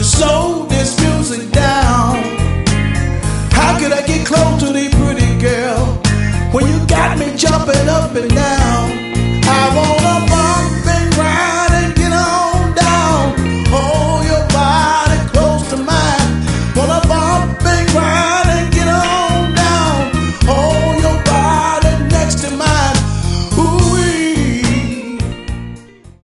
slow this music down. How could I get close to the pretty girl when you got me jumping up and down?